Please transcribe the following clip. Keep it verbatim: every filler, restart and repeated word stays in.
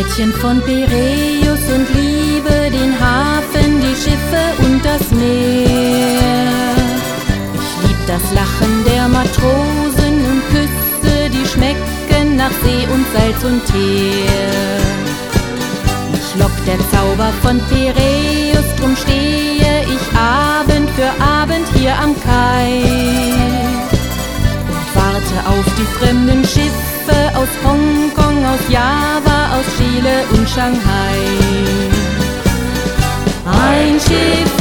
Mädchen von Piräus und liebe den Hafen, die Schiffe und das Meer. Ich lieb das Lachen der Matrosen und Küsse, die schmecken nach See und Salz und Teer. Mich lockt der Zauber von Piräus, drum stehe ich Abend für Abend hier am Kai und warte auf die fremden Schiffe aus Hongkong, aus Java, aus Chile und Shanghai. Ein Schiff